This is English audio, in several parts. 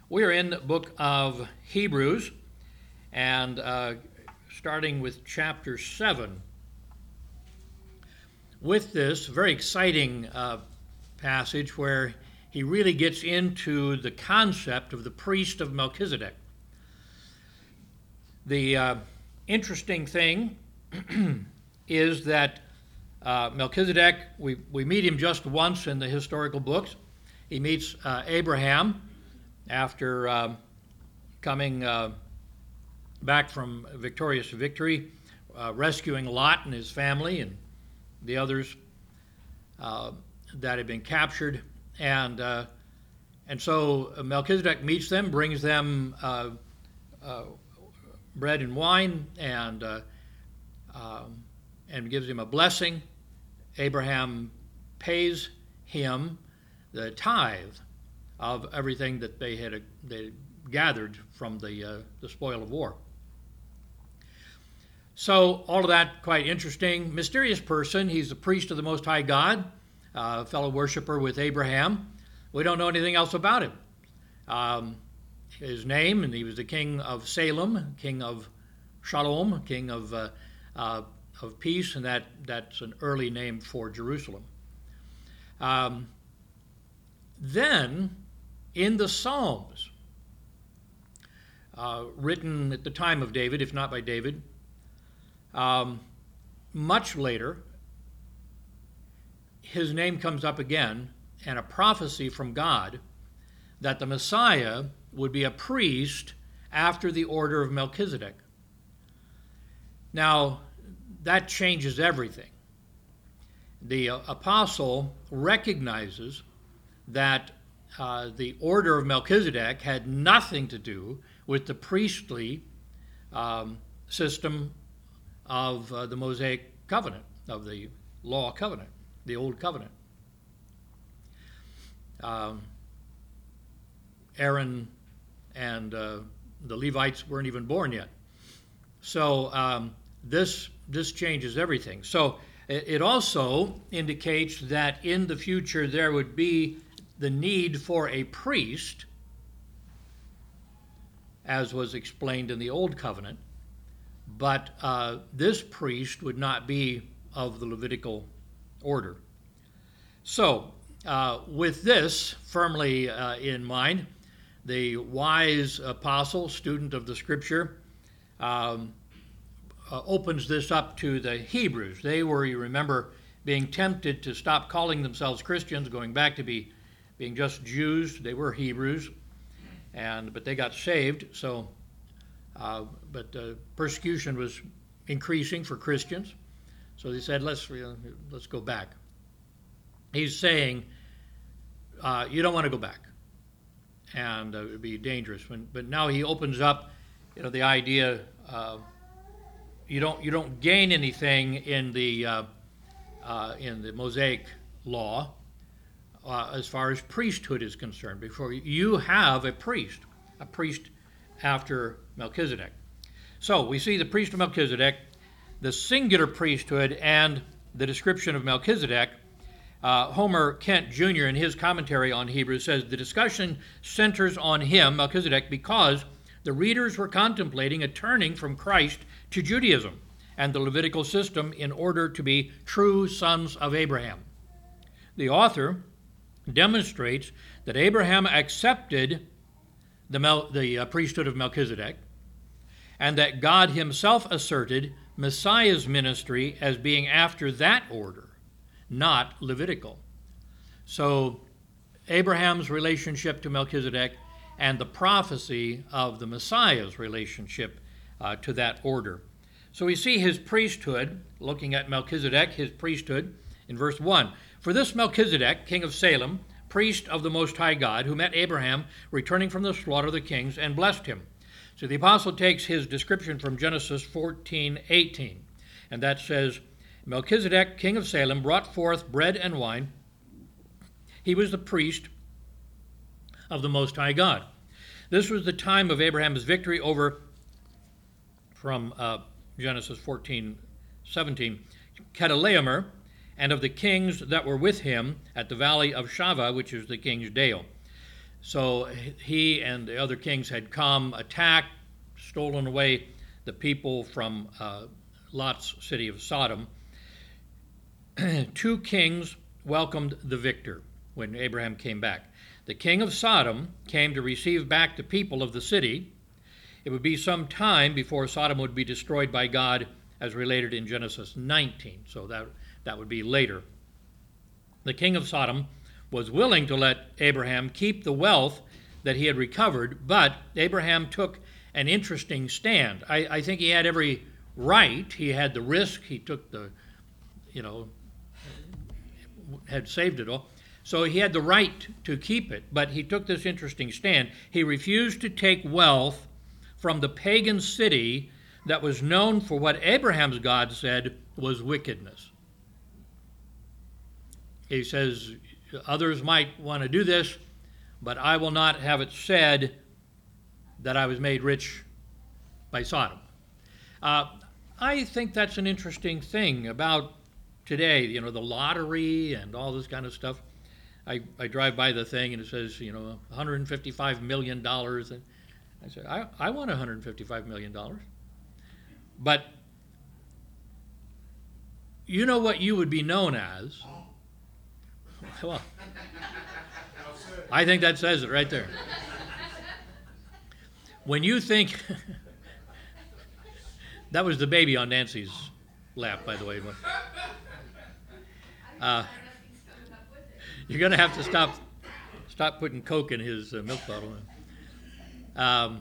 We are in the book of Hebrews, and starting with chapter 7. With this very exciting passage where he really gets into the concept of the priest of Melchizedek. The interesting thing is that Melchizedek, we meet him just once in the historical books. He meets Abraham after coming back from victorious victory, rescuing Lot and his family and the others that had been captured. And so Melchizedek meets them, brings them bread and wine, and gives him a blessing. Abraham pays him the tithe of everything that they had gathered from the spoil of war. So all of that quite interesting. Mysterious person. He's the priest of the Most High God, fellow worshiper with Abraham. We don't know anything else about him. His name, and he was the king of Salem, king of Shalom, king of peace, and that's an early name for Jerusalem. Then, in the Psalms, written at the time of David, if not by David, much later, his name comes up again, and a prophecy from God that the Messiah would be a priest after the order of Melchizedek. Now, that changes everything. The apostle recognizes that the order of Melchizedek had nothing to do with the priestly system of the Mosaic covenant, of the law covenant, the old covenant. Aaron and the Levites weren't even born yet. So this changes everything. So it also indicates that in the future there would be the need for a priest, as was explained in the Old Covenant, but this priest would not be of the Levitical order. So with this firmly in mind, the wise apostle, student of the Scripture, opens this up to the Hebrews. They were, you remember, being tempted to stop calling themselves Christians, going back to being just Jews. They were Hebrews, but they got saved. So, but persecution was increasing for Christians. So they said, let's go back. He's saying, you don't want to go back, and it would be dangerous. But now he opens up, the idea. You don't gain anything in the Mosaic law as far as priesthood is concerned. Before you have a priest after Melchizedek. So we see the priest of Melchizedek, the singular priesthood, and the description of Melchizedek. Homer Kent Jr. in his commentary on Hebrews says the discussion centers on him, Melchizedek, because the readers were contemplating a turning from Christ to Judaism and the Levitical system in order to be true sons of Abraham. The author demonstrates that Abraham accepted the priesthood of Melchizedek, and that God himself asserted Messiah's ministry as being after that order, not Levitical. So Abraham's relationship to Melchizedek and the prophecy of the Messiah's relationship to that order. So we see his priesthood, looking at Melchizedek, his priesthood, in verse 1. For this Melchizedek, king of Salem, priest of the Most High God, who met Abraham returning from the slaughter of the kings and blessed him. So the apostle takes his description from Genesis 14:18, and that says, Melchizedek, king of Salem, brought forth bread and wine. He was the priest of the Most High God. This was the time of Abraham's victory over, from Genesis 14:17, Chedorlaomer, and of the kings that were with him at the valley of Shaveh, which is the king's Dale. So he and the other kings had come, attacked, stolen away the people from Lot's city of Sodom. 2 kings welcomed the victor when Abraham came back. The king of Sodom came to receive back the people of the city. It would be some time before Sodom would be destroyed by God, as related in Genesis 19. So that would be later. The king of Sodom was willing to let Abraham keep the wealth that he had recovered, but Abraham took an interesting stand. I think he had every right. He had the risk. He took the, had saved it all. So he had the right to keep it, but he took this interesting stand. He refused to take wealth from the pagan city that was known for what Abraham's God said was wickedness. He says, others might want to do this, but I will not have it said that I was made rich by Sodom. I think that's an interesting thing about today, the lottery and all this kind of stuff. I drive by the thing and it says, $155 million. And I say, I want $155 million. But you know what you would be known as? Well, I think that says it right there. When you think, that was the baby on Nancy's lap, by the way. You're going to have to stop putting Coke in his milk bottle.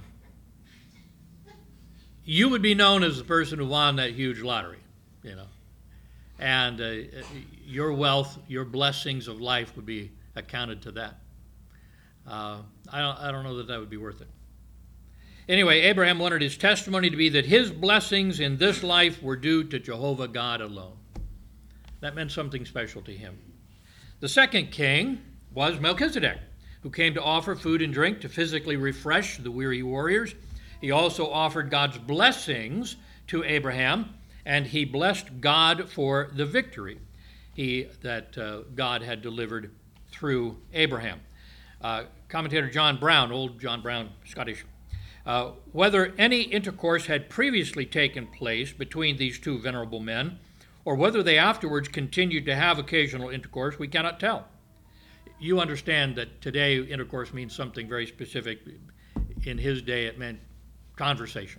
You would be known as the person who won that huge lottery, and your wealth, your blessings of life would be accounted to that. I don't know that would be worth it. Anyway, Abraham wanted his testimony to be that his blessings in this life were due to Jehovah God alone. That meant something special to him. The second king was Melchizedek, who came to offer food and drink to physically refresh the weary warriors. He also offered God's blessings to Abraham, and he blessed God for the victory that God had delivered through Abraham. Commentator John Brown, old John Brown, Scottish, whether any intercourse had previously taken place between these two venerable men, or whether they afterwards continued to have occasional intercourse, we cannot tell. You understand that today intercourse means something very specific. In his day it meant conversation.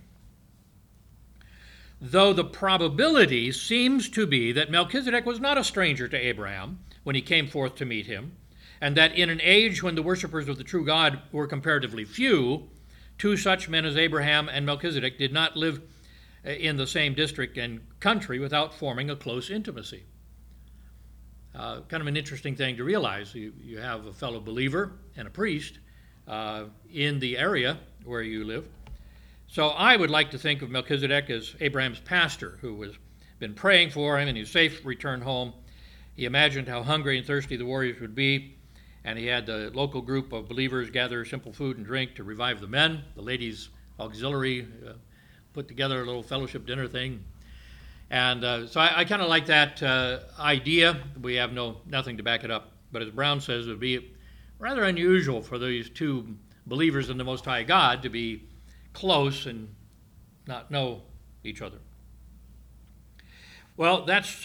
Though the probability seems to be that Melchizedek was not a stranger to Abraham when he came forth to meet him, and that in an age when the worshippers of the true God were comparatively few, 2 such men as Abraham and Melchizedek did not live in the same district and country without forming a close intimacy. Kind of an interesting thing to realize. You have a fellow believer and a priest in the area where you live. So I would like to think of Melchizedek as Abraham's pastor, who has been praying for him and his safe return home. He imagined how hungry and thirsty the warriors would be, and he had the local group of believers gather simple food and drink to revive the men. The ladies' auxiliary put together a little fellowship dinner thing. And so I kind of like that idea. We have nothing to back it up. But as Brown says, it would be rather unusual for these two believers in the Most High God to be close and not know each other. Well, that's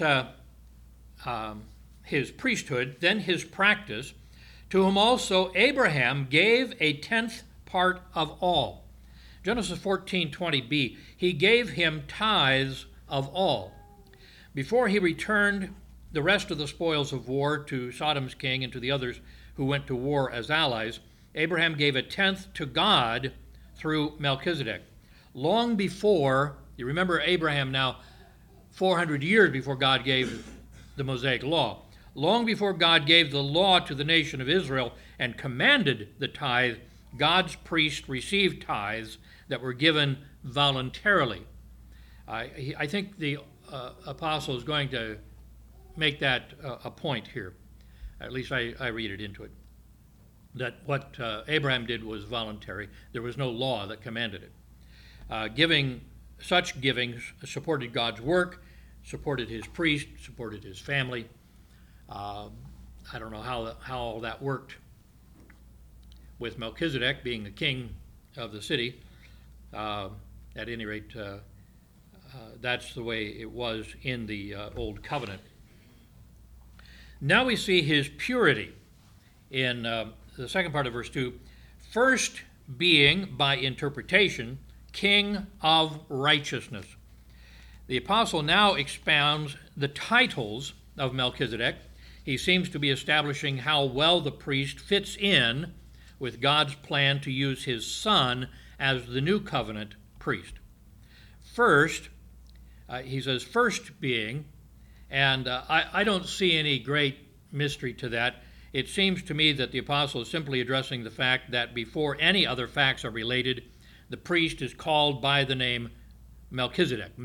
his priesthood. Then his practice, to whom also Abraham gave a 10th part of all. Genesis 14:20b, he gave him tithes of all. Before he returned the rest of the spoils of war to Sodom's king and to the others who went to war as allies, Abraham gave a 10th to God through Melchizedek. Long before, you remember Abraham now, 400 years before God gave the Mosaic law. Long before God gave the law to the nation of Israel and commanded the tithe, God's priests received tithes that were given voluntarily. I think the apostle is going to make that a point here. At least I read it into it. That what Abraham did was voluntary. There was no law that commanded it. Such giving supported God's work, supported his priest, supported his family. I don't know how all that worked with Melchizedek being the king of the city. At any rate, that's the way it was in the Old Covenant. Now we see his purity in the second part of verse 2. First being, by interpretation, King of righteousness. The apostle now expounds the titles of Melchizedek. He seems to be establishing how well the priest fits in with God's plan to use his son as the new covenant priest. First, he says, first being, and I don't see any great mystery to that. It seems to me that the apostle is simply addressing the fact that before any other facts are related, the priest is called by the name Melchizedek.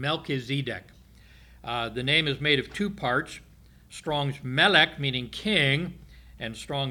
The name is made of two parts, Strong's Melech, meaning king, and Strong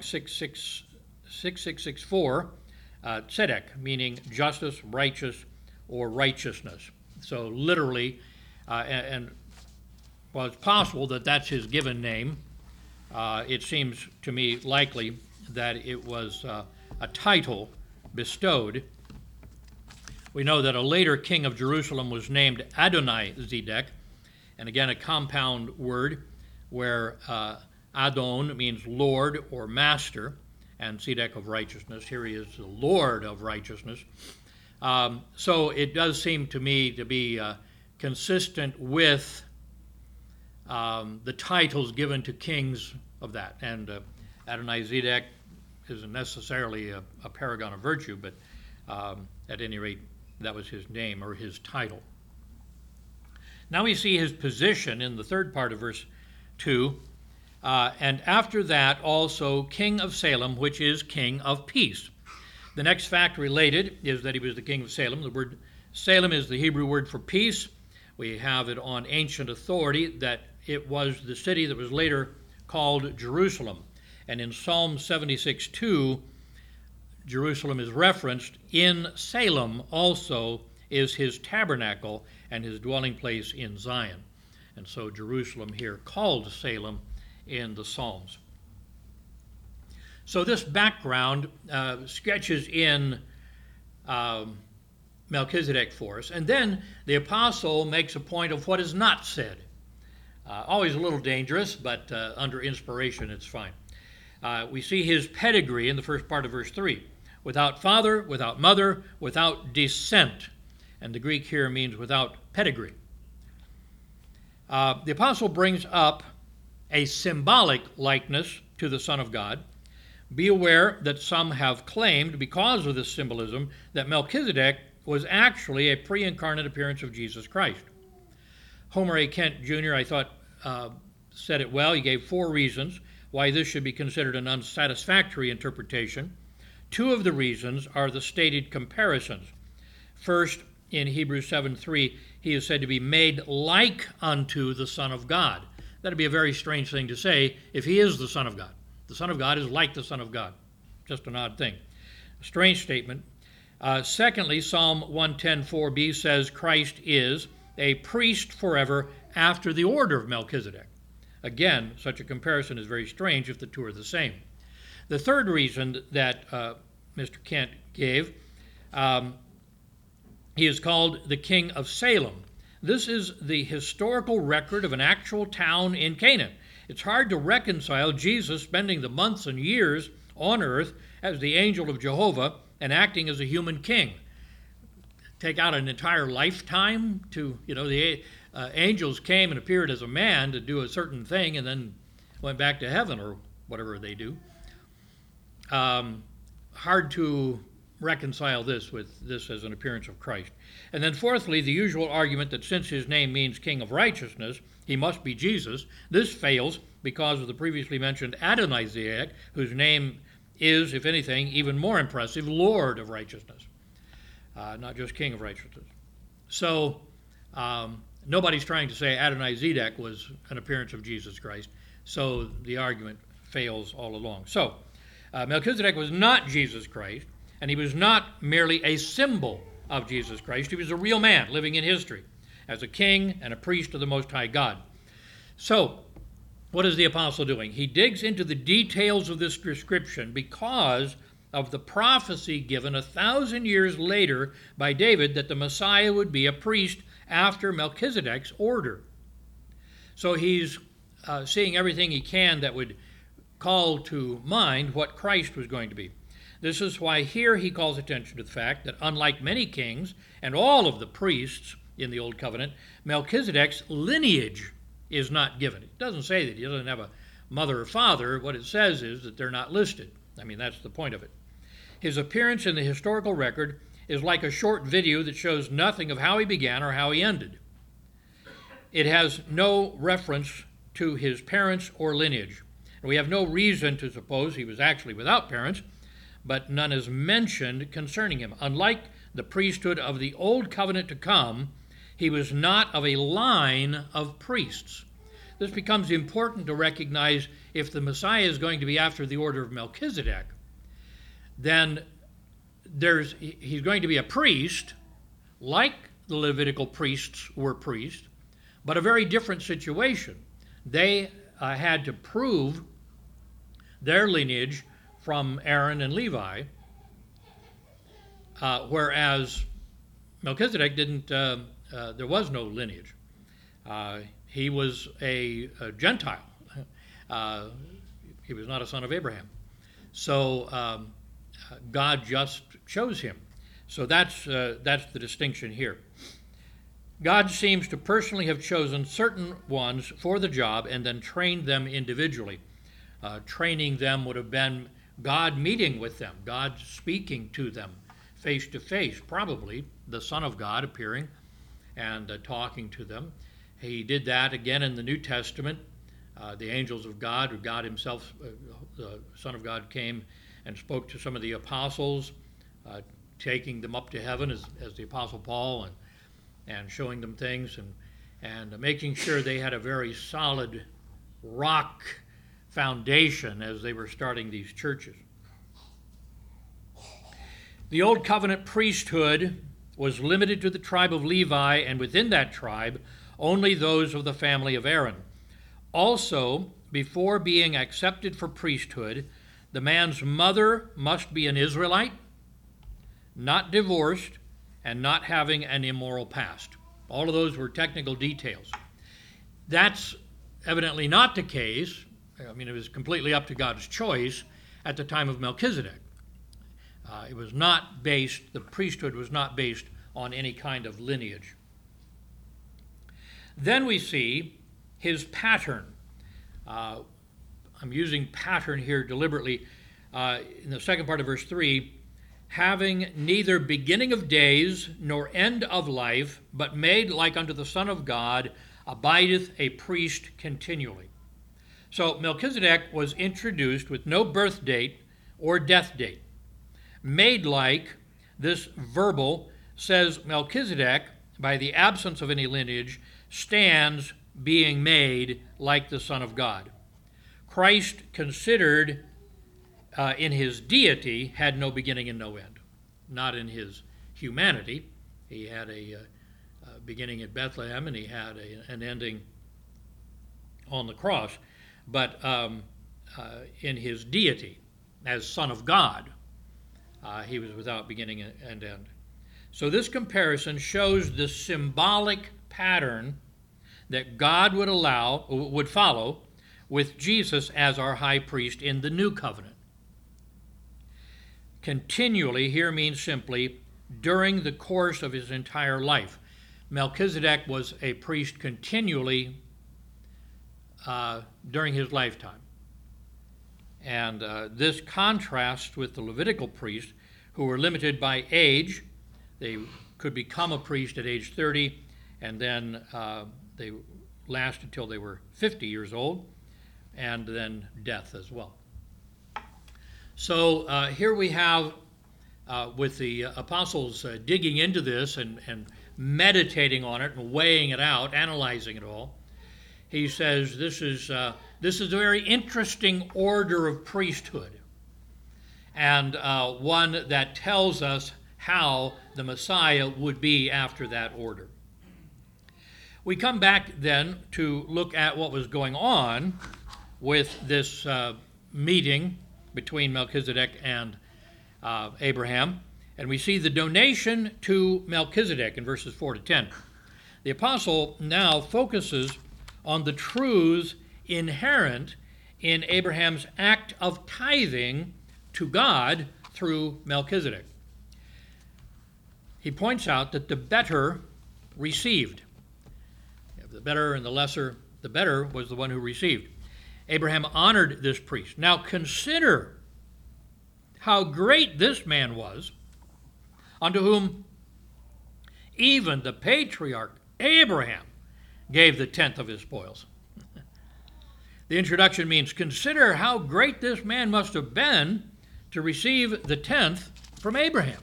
6664, Tzedek, meaning justice, righteous, or righteousness. So literally, and while it's possible that that's his given name, it seems to me likely that it was a title bestowed. We know that a later king of Jerusalem was named Adoni-Zedek, and again a compound word where Adon means Lord or Master, and Zedek of righteousness. Here he is the Lord of righteousness. So it does seem to me to be consistent with the titles given to kings of that. And Adoni-Zedek isn't necessarily a paragon of virtue, but at any rate, that was his name or his title. Now we see his position in the third part of verse 2. And after that also King of Salem, which is King of Peace. The next fact related is that he was the King of Salem. The word Salem is the Hebrew word for peace. We have it on ancient authority that it was the city that was later called Jerusalem. And in Psalm 76:2, Jerusalem is referenced. In Salem also is his tabernacle and his dwelling place in Zion. And so Jerusalem here called Salem in the Psalms. So this background sketches in Melchizedek for us. And then the apostle makes a point of what is not said. Always a little dangerous, but under inspiration it's fine. We see his pedigree in the first part of verse 3. Without father, without mother, without descent. And the Greek here means without pedigree. The apostle brings up a symbolic likeness to the Son of God. Be aware that some have claimed, because of this symbolism, that Melchizedek was actually a pre-incarnate appearance of Jesus Christ. Homer A. Kent Jr., I thought, said it well. He gave 4 reasons why this should be considered an unsatisfactory interpretation. 2 of the reasons are the stated comparisons. First, in Hebrews 7:3, he is said to be made like unto the Son of God. That would be a very strange thing to say if he is the Son of God. The Son of God is like the Son of God. Just an odd thing. A strange statement. Secondly, Psalm 110:4b says Christ is a priest forever after the order of Melchizedek. Again, such a comparison is very strange if the two are the same. The third reason that Mr. Kent gave, he is called the King of Salem. This is the historical record of an actual town in Canaan. It's hard to reconcile Jesus spending the months and years on earth as the angel of Jehovah and acting as a human king. Take out an entire lifetime to, the angels came and appeared as a man to do a certain thing and then went back to heaven or whatever they do. Hard to reconcile this with this as an appearance of Christ. And then fourthly, the usual argument that since his name means King of Righteousness, he must be Jesus. This fails because of the previously mentioned Adoni-Zedek, whose name is, if anything, even more impressive, Lord of Righteousness, not just King of Righteousness. So nobody's trying to say Adoni-Zedek was an appearance of Jesus Christ, so the argument fails all along. So Melchizedek was not Jesus Christ, and he was not merely a symbol of Jesus Christ. He was a real man living in history as a king and a priest of the Most High God. So, what is the apostle doing? He digs into the details of this description because of the prophecy given 1,000 years later by David that the Messiah would be a priest after Melchizedek's order. So he's seeing everything he can that would call to mind what Christ was going to be. This is why here he calls attention to the fact that unlike many kings and all of the priests in the Old Covenant, Melchizedek's lineage is not given. It doesn't say that he doesn't have a mother or father. What it says is that they're not listed. I mean, that's the point of it. His appearance in the historical record is like a short video that shows nothing of how he began or how he ended. It has no reference to his parents or lineage. And we have no reason to suppose he was actually without parents, but none is mentioned concerning him. Unlike the priesthood of the Old Covenant to come, he was not of a line of priests. This becomes important to recognize if the Messiah is going to be after the order of Melchizedek, then he's going to be a priest, like the Levitical priests were priests, but a very different situation. They had to prove their lineage from Aaron and Levi, whereas Melchizedek didn't, there was no lineage. He was a Gentile. He was not a son of Abraham. So God just chose him. So that's the distinction here. God seems to personally have chosen certain ones for the job and then trained them individually. Training them would have been God meeting with them, God speaking to them face to face, probably the Son of God appearing and talking to them. He did that again in the New Testament. The angels of God, or God himself, the Son of God, came and spoke to some of the apostles, taking them up to heaven as the Apostle Paul, and showing them things and making sure they had a very solid rock foundation as they were starting these churches. The Old Covenant priesthood was limited to the tribe of Levi, and within that tribe, only those of the family of Aaron. Also, before being accepted for priesthood, the man's mother must be an Israelite, not divorced, and not having an immoral past. All of those were technical details. That's evidently not the case. I mean, it was completely up to God's choice at the time of Melchizedek. It was not based, the priesthood was not based on any kind of lineage. Then we see his pattern. I'm using pattern here deliberately. In the second part of verse 3, having neither beginning of days nor end of life, but made like unto the Son of God, abideth a priest continually. So Melchizedek was introduced with no birth date or death date. Made like, this verbal says Melchizedek, by the absence of any lineage, stands being made like the Son of God. Christ, considered in his deity, had no beginning and no end. Not in his humanity. He had a beginning at Bethlehem and he had an ending on the cross. But in his deity, as Son of God, he was without beginning and end. So this comparison shows the symbolic pattern that God would follow with Jesus as our high priest in the new covenant. Continually here means simply during the course of his entire life. Melchizedek was a priest continually during his lifetime. And this contrasts with the Levitical priests, who were limited by age. They could become a priest at age 30, and then they lasted until they were 50 years old, and then death as well. So here we have, with the apostles digging into this and meditating on it and weighing it out, analyzing it all, he says this is a very interesting order of priesthood, and one that tells us how the Messiah would be after that order. We come back then to look at what was going on with this meeting between Melchizedek and Abraham. And we see the donation to Melchizedek in verses 4 to 10. The apostle now focuses on the truths inherent in Abraham's act of tithing to God through Melchizedek. He points out that the better received. The better and the lesser, the better was the one who received. Abraham honored this priest. Now consider how great this man was, unto whom even the patriarch Abraham gave the tenth of his spoils. The introduction means, consider how great this man must have been to receive the tenth from Abraham.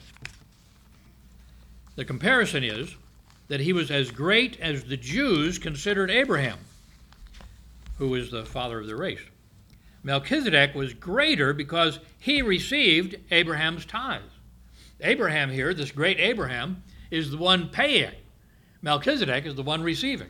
The comparison is that he was as great as the Jews considered Abraham, who is the father of the race. Melchizedek was greater because he received Abraham's tithes. Abraham here, this great Abraham, is the one paying. Melchizedek is the one receiving.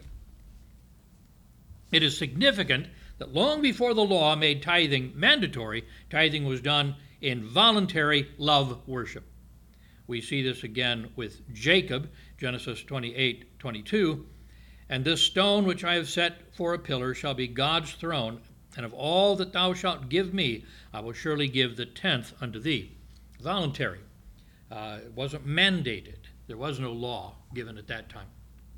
It is significant that long before the law made tithing mandatory, tithing was done in voluntary love worship. We see this again with Jacob, Genesis 28:22. And this stone which I have set for a pillar shall be God's throne, and of all that thou shalt give me, I will surely give the tenth unto thee. Voluntary. It wasn't mandated. There was no law given at that time.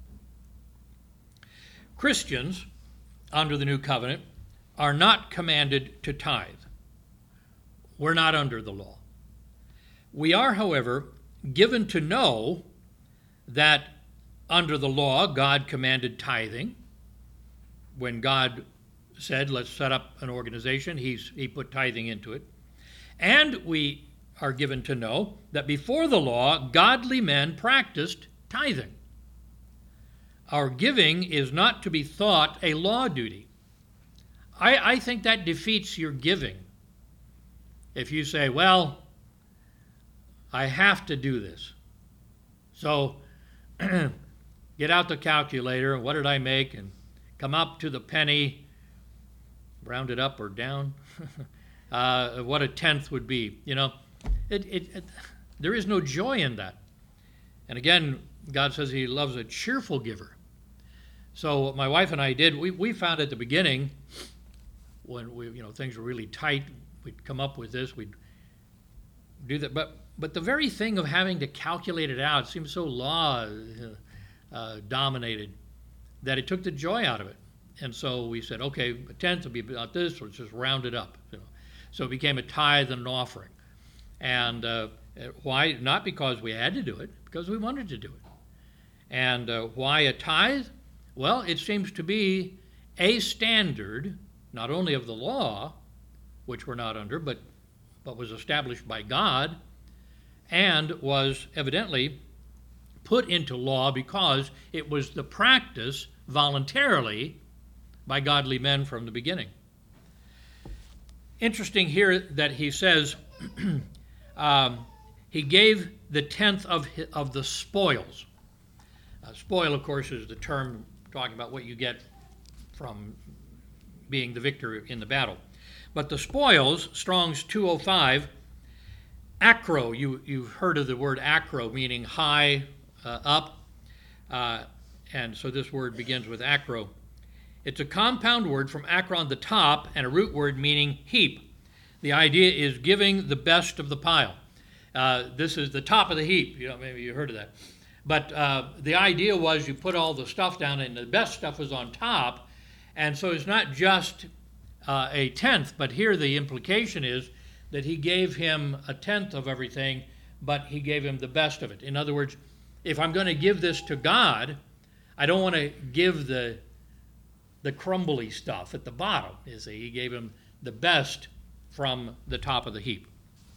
Christians, under the new covenant, are not commanded to tithe. We're not under the law. We are, however, given to know that under the law, God commanded tithing. When God said, let's set up an organization, he put tithing into it. And we are given to know that before the law, godly men practiced tithing. Our giving is not to be thought a law duty. I think that defeats your giving. If you say, well, I have to do this. So get out the calculator, and what did I make? And come up to the penny, round it up or down, what a tenth would be. You know, there is no joy in that. And again, God says he loves a cheerful giver. So what my wife and I did, we found at the beginning, when things were really tight, we'd come up with this, we'd do that. But the very thing of having to calculate it out seemed so law dominated that it took the joy out of it. And so we said, okay, a tenth will be about this, let's just round it up. So it became a tithe and an offering. And why? Not because we had to do it, because we wanted to do it. And why a tithe? Well, it seems to be a standard, not only of the law, which we're not under, but was established by God, and was evidently put into law because it was the practice voluntarily by godly men from the beginning. Interesting here that he says he gave the tenth of the spoils. Spoil, of course, is the term talking about what you get from being the victor in the battle. But the spoils, Strong's 205, acro, you've heard of the word acro, meaning high, up, and so this word begins with acro. It's a compound word from acron, the top, and a root word meaning heap. The idea is giving the best of the pile. This is the top of the heap. Maybe you heard of that. But the idea was you put all the stuff down, and the best stuff was on top. And so it's not just a tenth, but here the implication is that he gave him a tenth of everything, but he gave him the best of it. In other words, if I'm going to give this to God, I don't want to give the crumbly stuff at the bottom. You see, he gave him the best from the top of the heap.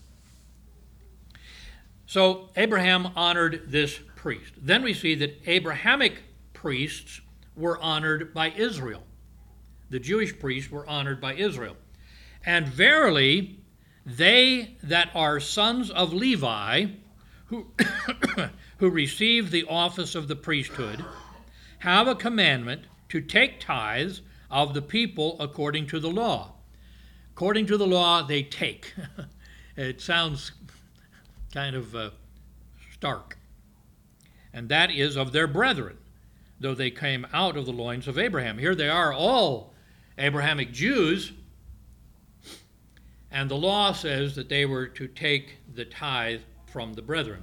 So Abraham honored this priest. Then we see that Abrahamic priests were honored by Israel. The Jewish priests were honored by Israel. And verily, they that are sons of Levi, who receive the office of the priesthood, have a commandment to take tithes of the people according to the law. According to the law, they take. It sounds kind of stark. And that is of their brethren, though they came out of the loins of Abraham. Here they are, all Abrahamic Jews, and the law says that they were to take the tithe from the brethren.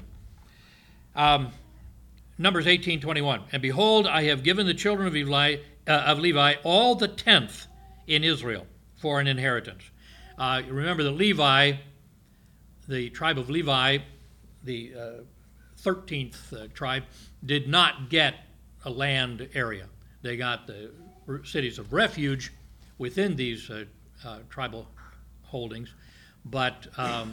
Numbers 18:21. And behold, I have given the children of Levi all the tenth in Israel for an inheritance. Remember that Levi, the tribe of Levi, the 13th tribe, did not get a land area. They got the cities of refuge within these tribal holdings, but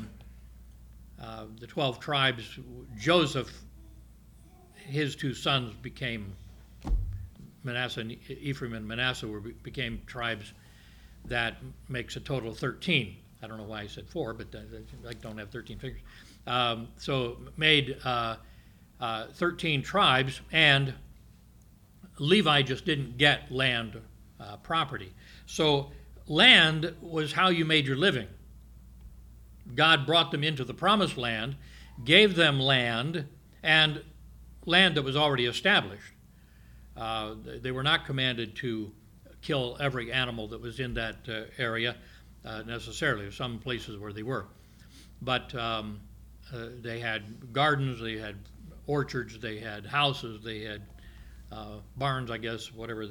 the 12 tribes, Joseph, his two sons became Manasseh, and Ephraim and Manasseh became tribes that makes a total of 13. I don't know why I said 4, but I don't have 13 figures. So made 13 tribes, and Levi just didn't get land property. So land was how you made your living. God brought them into the promised land, gave them land, and land that was already established. They were not commanded to kill every animal that was in that area necessarily. Some places where they were. But they had gardens, they had orchards, they had houses, they had barns, I guess, whatever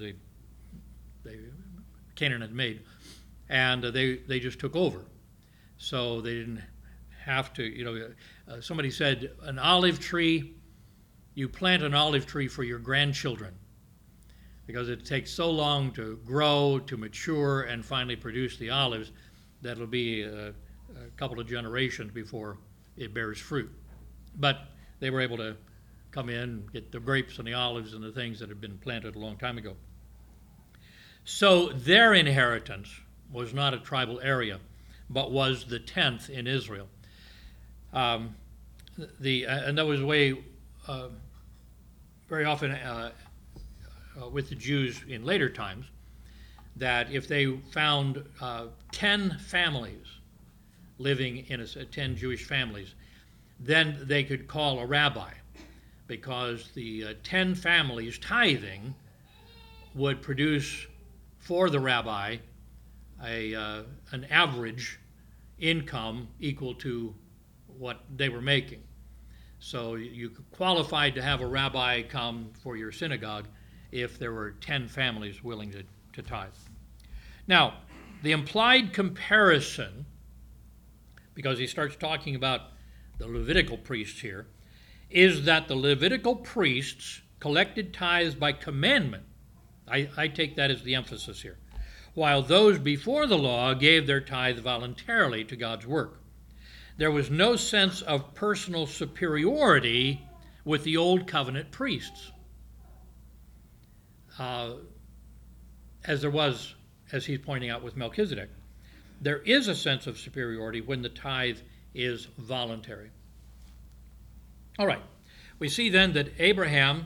Canaan had made. And they just took over. So they didn't have to, somebody said, an olive tree, you plant an olive tree for your grandchildren, because it takes so long to grow, to mature, and finally produce the olives that it'll be a couple of generations before it bears fruit. But they were able to come in, get the grapes and the olives and the things that had been planted a long time ago. So their inheritance was not a tribal area, but was the 10th in Israel. And that was the way very often with the Jews in later times, that if they found 10 families living in 10 Jewish families, then they could call a rabbi, because the 10 families tithing would produce for the rabbi an average income equal to what they were making. So you qualified to have a rabbi come for your synagogue if there were 10 families willing to tithe. Now, the implied comparison, because he starts talking about the Levitical priests here, is that the Levitical priests collected tithes by commandment. I take that as the emphasis here. While those before the law gave their tithe voluntarily to God's work. There was no sense of personal superiority with the Old Covenant priests, as there was, as he's pointing out, with Melchizedek. There is a sense of superiority when the tithe is voluntary. All right. We see then that Abraham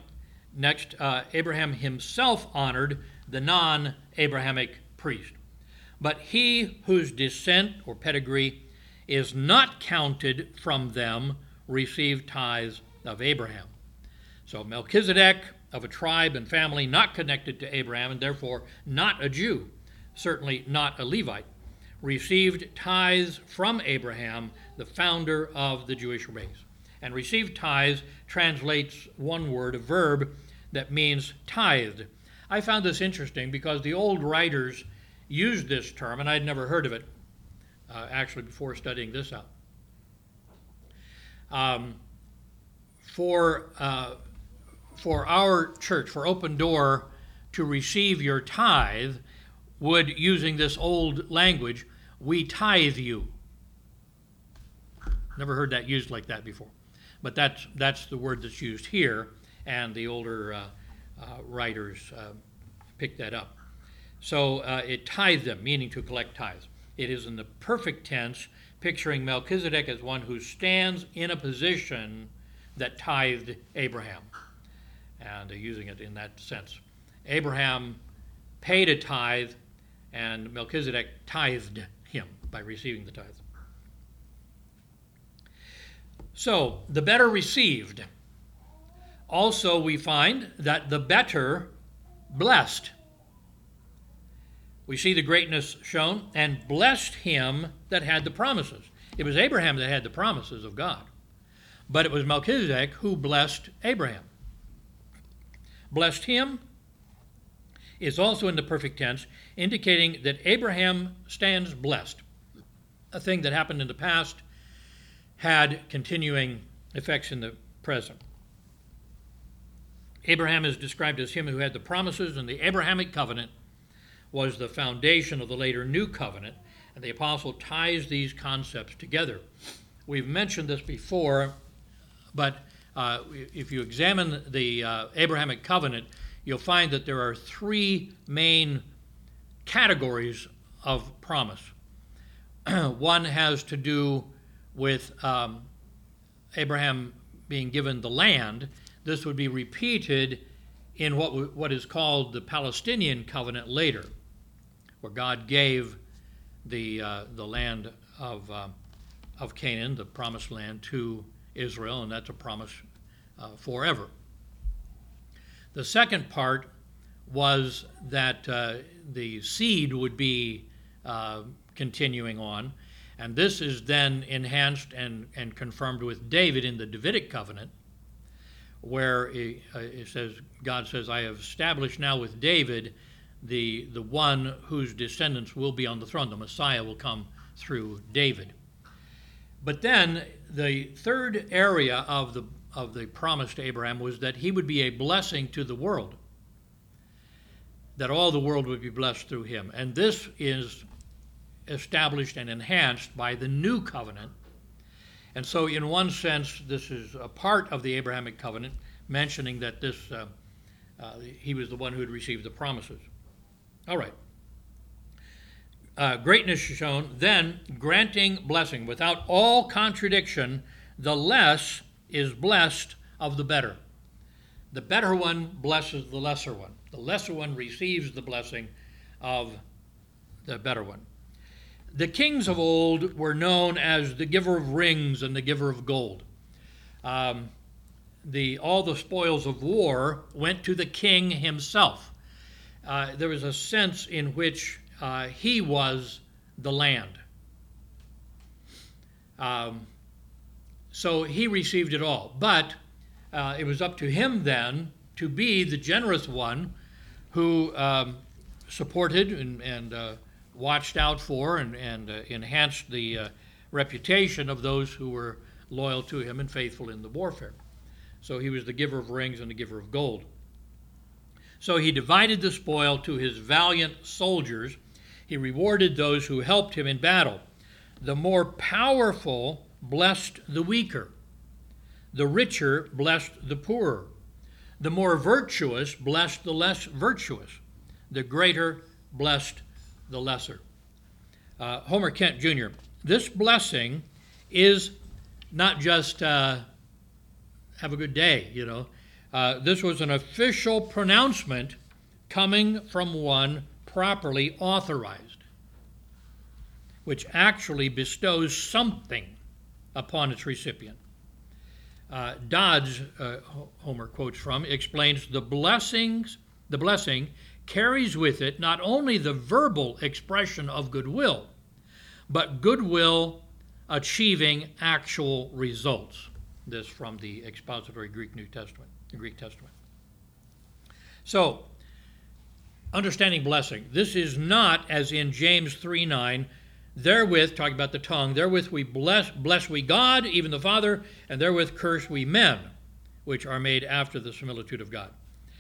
himself honored the non-Abrahamic priest. But he whose descent or pedigree is not counted from them received tithes of Abraham. So Melchizedek, of a tribe and family not connected to Abraham, and therefore not a Jew, certainly not a Levite, received tithes from Abraham, the founder of the Jewish race. And received tithes translates one word, a verb, that means tithed. I found this interesting because the old writers used this term, and I'd never heard of it actually before studying this out. For our church, for Open Door to receive your tithe, would, using this old language, we tithe you. Never heard that used like that before. But that's the word that's used here, and the older writers picked that up. So it tithed them, meaning to collect tithes. It is in the perfect tense, picturing Melchizedek as one who stands in a position that tithed Abraham, and using it in that sense. Abraham paid a tithe, and Melchizedek tithed him by receiving the tithe. So, the better received. Also, we find that the better blessed. We see the greatness shown, and blessed him that had the promises. It was Abraham that had the promises of God, but it was Melchizedek who blessed Abraham. Blessed him is also in the perfect tense, indicating that Abraham stands blessed. A thing that happened in the past had continuing effects in the present. Abraham is described as him who had the promises, and the Abrahamic covenant was the foundation of the later new covenant, and the apostle ties these concepts together. We've mentioned this before, but if you examine the Abrahamic covenant, you'll find that there are three main categories of promise. One has to do with Abraham being given the land. This would be repeated in what is called the Palestinian covenant later, where God gave the land of Canaan, the promised land, to Israel, and that's a promise forever. The second part was that the seed would be continuing on, and this is then enhanced and confirmed with David in the Davidic covenant, where it says, God says, I have established now with David the one whose descendants will be on the throne. The Messiah will come through David. But then the third area of the promise to Abraham was that he would be a blessing to the world, that all the world would be blessed through him. And this is established and enhanced by the new covenant. And so in one sense, this is a part of the Abrahamic covenant, mentioning that he was the one who had received the promises. All right. Greatness shown, then granting blessing. Without all contradiction, the less is blessed of the better. The better one blesses the lesser one. The lesser one receives the blessing of the better one. The kings of old were known as the giver of rings and the giver of gold. All the spoils of war went to the king himself. There was a sense in which he was the land. So he received it all. But it was up to him then to be the generous one who supported and watched out for and enhanced the reputation of those who were loyal to him and faithful in the warfare. So he was the giver of rings and the giver of gold. So he divided the spoil to his valiant soldiers. He rewarded those who helped him in battle. The more powerful blessed the weaker. The richer blessed the poorer. The more virtuous blessed the less virtuous. The greater blessed the lesser. Homer Kent Jr., this blessing is not just have a good day, This was an official pronouncement coming from one properly authorized, which actually bestows something upon its recipient. Dodds, Homer quotes from, explains the blessing carries with it not only the verbal expression of goodwill, but goodwill achieving actual results. This from the expository Greek Testament. So, understanding blessing. This is not as in James 3:9, therewith, talking about the tongue, therewith we bless we God, even the Father, and therewith curse we men, which are made after the similitude of God.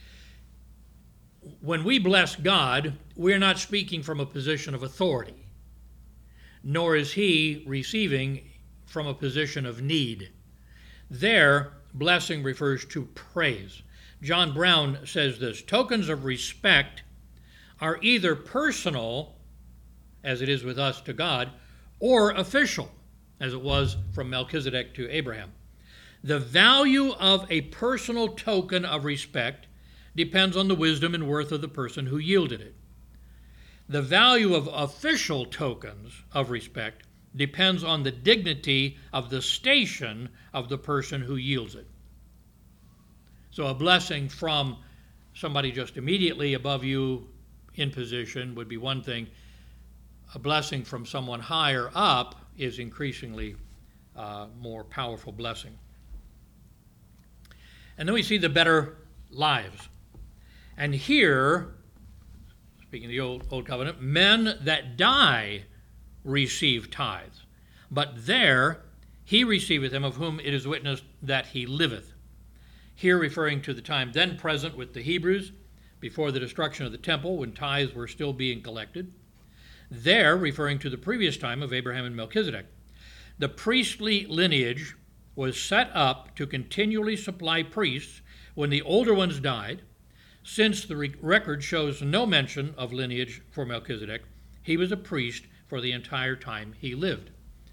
When we bless God, we're not speaking from a position of authority, nor is he receiving from a position of need. There, blessing refers to praise. John Brown says this, tokens of respect are either personal, as it is with us to God, or official, as it was from Melchizedek to Abraham. The value of a personal token of respect depends on the wisdom and worth of the person who yielded it. The value of official tokens of respect depends on the dignity of the station of the person who yields it. So a blessing from somebody just immediately above you in position would be one thing. A blessing from someone higher up is increasingly more powerful blessing. And then we see the better lives. And here, speaking of the Old Covenant, men that die receive tithes. But there he receiveth them of whom it is witnessed that he liveth. Here referring to the time then present with the Hebrews, before the destruction of the temple, when tithes were still being collected. There referring to the previous time of Abraham and Melchizedek. The priestly lineage was set up to continually supply priests when the older ones died. Since the record shows no mention of lineage for Melchizedek, he was a priest for the entire time he lived.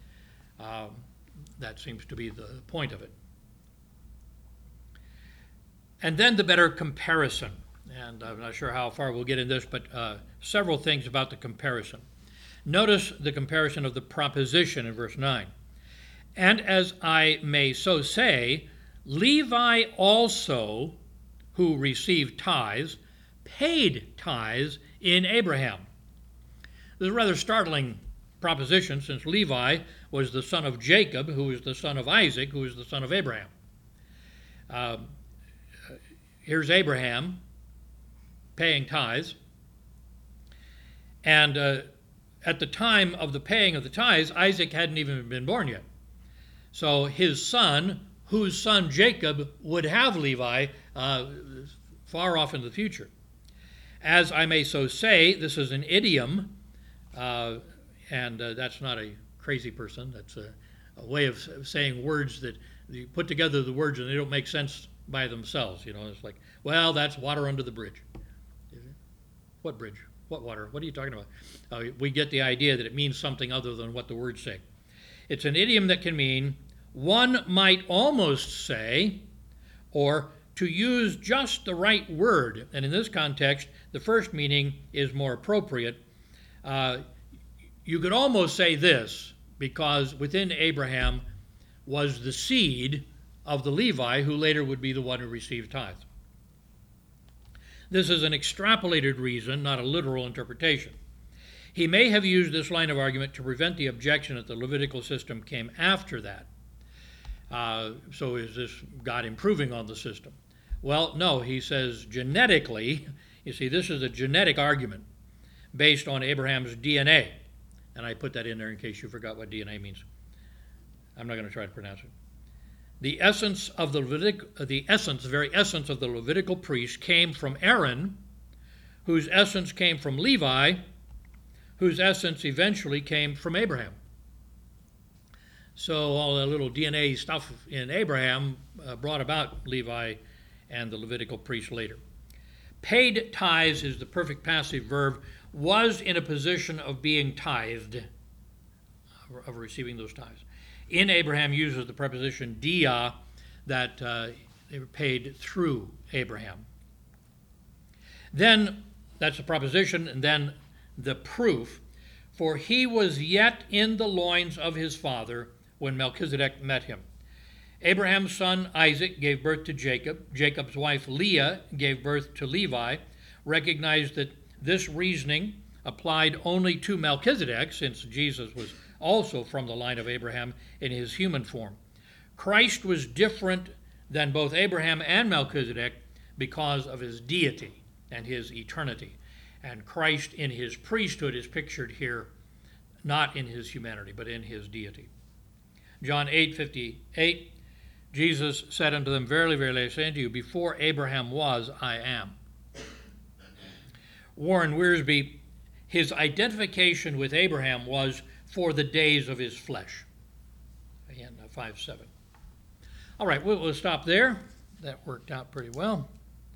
That seems to be the point of it. And then the better comparison. And I'm not sure how far we'll get in this, but several things about the comparison. Notice the comparison of the proposition in verse 9. And as I may so say, Levi also, who received tithes, paid tithes in Abraham. This is a rather startling proposition, since Levi was the son of Jacob, who was the son of Isaac, who was the son of Abraham. Here's Abraham paying tithes, and at the time of the paying of the tithes, Isaac hadn't even been born yet. So his son, whose son Jacob would have Levi, far off in the future. As I may so say, this is an idiom, and that's not a crazy person. That's a way of saying words that you put together the words and they don't make sense by themselves. You know, it's like, well, that's water under the bridge. What bridge? What water? What are you talking about? We get the idea that it means something other than what the words say. It's an idiom that can mean, one might almost say, or to use just the right word. And in this context, the first meaning is more appropriate. You could almost say this, because within Abraham was the seed of the Levi, who later would be the one who received tithes. This is an extrapolated reason, not a literal interpretation. He may have used this line of argument to prevent the objection that the Levitical system came after that. So is this God improving on the system? Well, no, he says genetically, you see, this is a genetic argument based on Abraham's DNA. And I put that in there in case you forgot what DNA means. I'm not going to try to pronounce it. The essence of the very essence of the Levitical priest came from Aaron, whose essence came from Levi, whose essence eventually came from Abraham. So all the little DNA stuff in Abraham brought about Levi and the Levitical priest later. Paid tithes is the perfect passive verb, was in a position of being tithed, of receiving those tithes. In Abraham uses the preposition dia, that they were paid through Abraham. Then, that's the proposition, and then the proof. For he was yet in the loins of his father when Melchizedek met him. Abraham's son Isaac gave birth to Jacob. Jacob's wife Leah gave birth to Levi. Recognized that this reasoning applied only to Melchizedek, since Jesus was also from the line of Abraham in his human form. Christ was different than both Abraham and Melchizedek because of his deity and his eternity. And Christ in his priesthood is pictured here, not in his humanity, but in his deity. John 8:58, Jesus said unto them, Verily, verily, I say unto you, before Abraham was, I am. Warren Wiersbe, his identification with Abraham was for the days of his flesh. Again, 5:7. All right, we'll stop there. That worked out pretty well.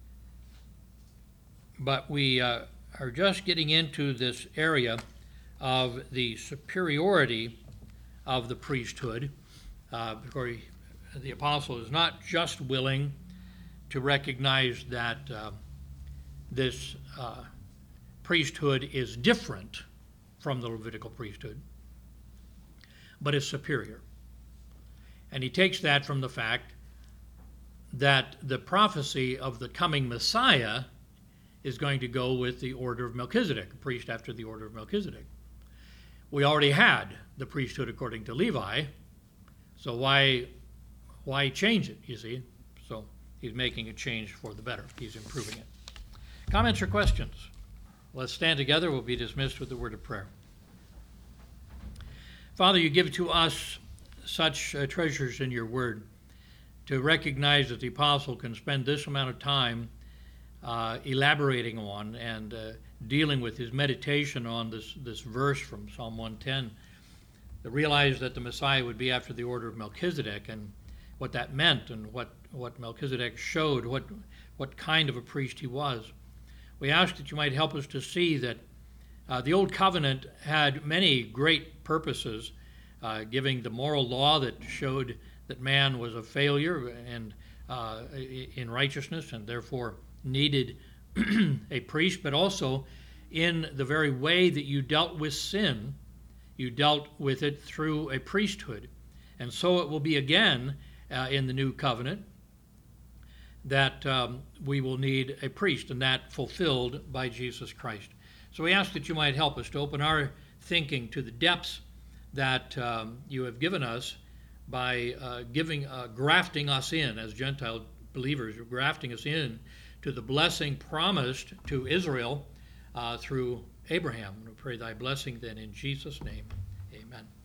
But we are just getting into this area of the superiority of the priesthood. Because the apostle is not just willing to recognize that this priesthood is different from the Levitical priesthood, but is superior. And he takes that from the fact that the prophecy of the coming Messiah is going to go with the order of Melchizedek, a priest after the order of Melchizedek. We already had the priesthood according to Levi, so why change it, you see? So he's making a change for the better. He's improving it. Comments or questions? Let's stand together. We'll be dismissed with the word of prayer. Father, you give to us such treasures in your word, to recognize that the apostle can spend this amount of time elaborating on and dealing with his meditation on this verse from Psalm 110, to realize that the Messiah would be after the order of Melchizedek and what that meant and what Melchizedek showed, what kind of a priest he was. We ask that you might help us to see that the Old Covenant had many great purposes, giving the moral law that showed that man was a failure and in righteousness and therefore needed a priest, but also in the very way that you dealt with sin, you dealt with it through a priesthood. And so it will be again in the new covenant that we will need a priest, and that fulfilled by Jesus Christ. So we ask that you might help us to open our thinking to the depths that you have given us by grafting us in as Gentile believers, grafting us in to the blessing promised to Israel through Abraham. We pray thy blessing then in Jesus' name. Amen.